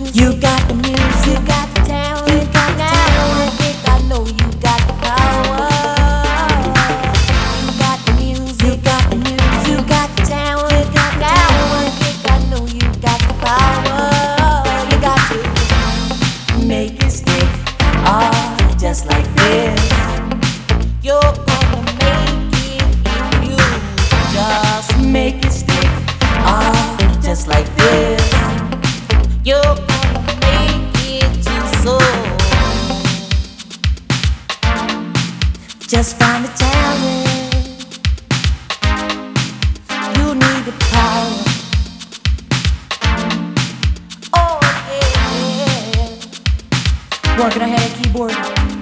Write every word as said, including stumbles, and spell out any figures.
You got the music, got the talent, you got the talent. I know you got the power. You got the music, you got the music, you got the talent, you got the talent. I know you got the power. You got to make it stick, ah, just like this. You're gonna make it if you just make it stick, ah, just like this. You're gonna make it too so. Just find the talent. You need the power. Oh yeah. Working ahead keyboard.